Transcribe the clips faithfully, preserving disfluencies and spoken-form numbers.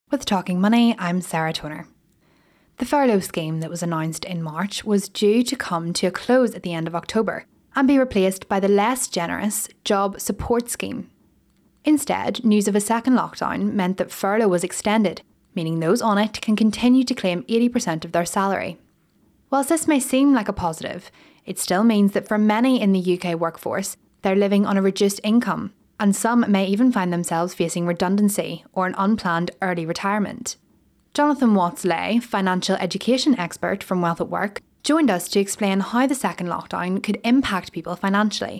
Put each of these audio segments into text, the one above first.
With Talking Money, I'm Sarah Toner. The furlough scheme that was announced in March was due to come to a close at the end of October and be replaced by the less generous Job Support Scheme. Instead, news of a second lockdown meant that furlough was extended, meaning those on it can continue to claim eighty percent of their salary. Whilst this may seem like a positive, it still means that for many in the U K workforce, they're living on a reduced income, and some may even find themselves facing redundancy or an unplanned early retirement. Jonathan Watts-Ley, financial education expert from Wealth at Work, joined us to explain how the second lockdown could impact people financially.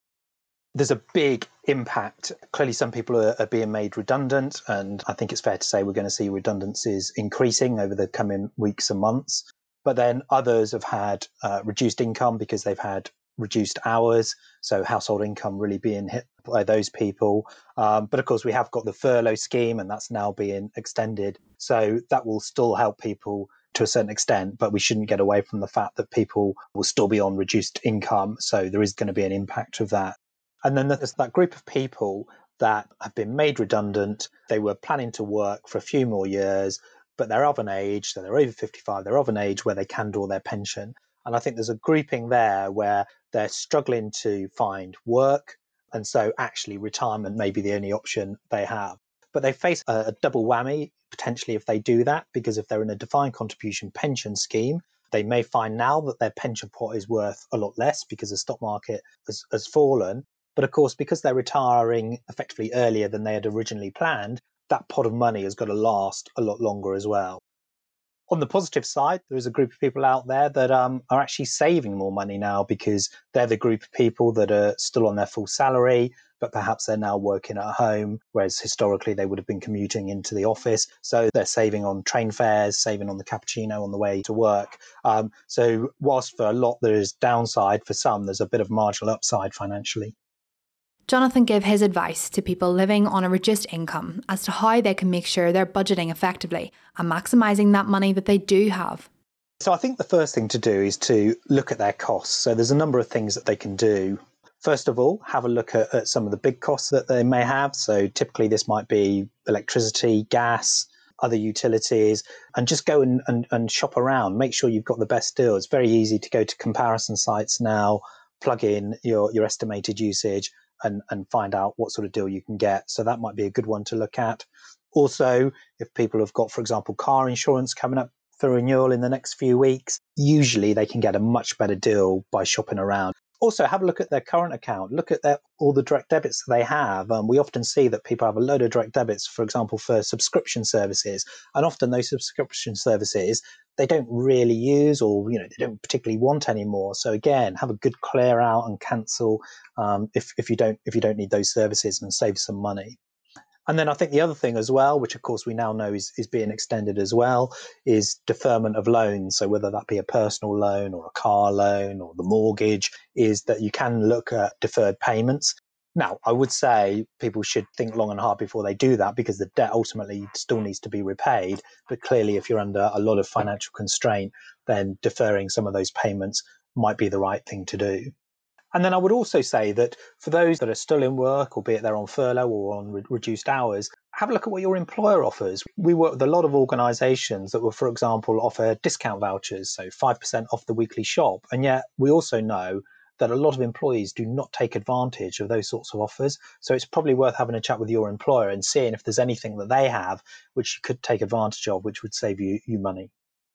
There's a big impact. Clearly, some people are, are being made redundant, and I think it's fair to say we're going to see redundancies increasing over the coming weeks and months. But then others have had uh, reduced income because they've had reduced hours, so household income really being hit by those people. Um, but of course, we have got the furlough scheme, and that's now being extended. So that will still help people to a certain extent, but we shouldn't get away from the fact that people will still be on reduced income. So there is going to be an impact of that. And then there's that group of people that have been made redundant. They were planning to work for a few more years, but they're of an age, so they're over fifty-five, they're of an age where they can draw their pension. And I think there's a grouping there where they're struggling to find work. And so actually retirement may be the only option they have. But they face a, a double whammy, potentially, if they do that, because if they're in a defined contribution pension scheme, they may find now that their pension pot is worth a lot less because the stock market has, has fallen. But of course, because they're retiring effectively earlier than they had originally planned, that pot of money has got to last a lot longer as well. On the positive side, there is a group of people out there that um, are actually saving more money now because they're the group of people that are still on their full salary, but perhaps they're now working at home, whereas historically they would have been commuting into the office. So they're saving on train fares, saving on the cappuccino on the way to work. Um, so whilst for a lot there is downside, for some there's a bit of marginal upside financially. Jonathan gave his advice to people living on a reduced income as to how they can make sure they're budgeting effectively and maximising that money that they do have. So I think the first thing to do is to look at their costs. So there's a number of things that they can do. First of all, have a look at, at some of the big costs that they may have. So typically this might be electricity, gas, other utilities, and just go and, and, and shop around. Make sure you've got the best deal. It's very easy to go to comparison sites now, plug in your, your estimated usage, And, and find out what sort of deal you can get. So that might be a good one to look at. Also, if people have got, for example, car insurance coming up for renewal in the next few weeks, usually they can get a much better deal by shopping around. Also, have a look at their current account. Look at their, all the direct debits that they have. Um, we often see that people have a load of direct debits, for example, for subscription services. And often those subscription services, they don't really use, or you know they don't particularly want anymore. So again, have a good clear out and cancel um, if if you don't if you don't need those services, and save some money. And then I think the other thing as well, which of course we now know is, is being extended as well, is deferment of loans. So whether that be a personal loan or a car loan or the mortgage, is that you can look at deferred payments. Now, I would say people should think long and hard before they do that, because the debt ultimately still needs to be repaid. But clearly, if you're under a lot of financial constraint, then deferring some of those payments might be the right thing to do. And then I would also say that for those that are still in work, albeit they're on furlough or on re- reduced hours, have a look at what your employer offers. We work with a lot of organisations that will, for example, offer discount vouchers, so five percent off the weekly shop. And yet we also know that a lot of employees do not take advantage of those sorts of offers. So it's probably worth having a chat with your employer and seeing if there's anything that they have which you could take advantage of, which would save you, you money.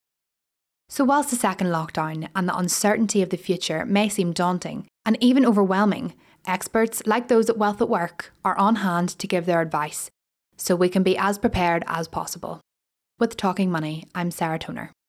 So whilst the second lockdown and the uncertainty of the future may seem daunting and even overwhelming, experts like those at Wealth at Work are on hand to give their advice, so we can be as prepared as possible. With Talking Money, I'm Sarah Toner.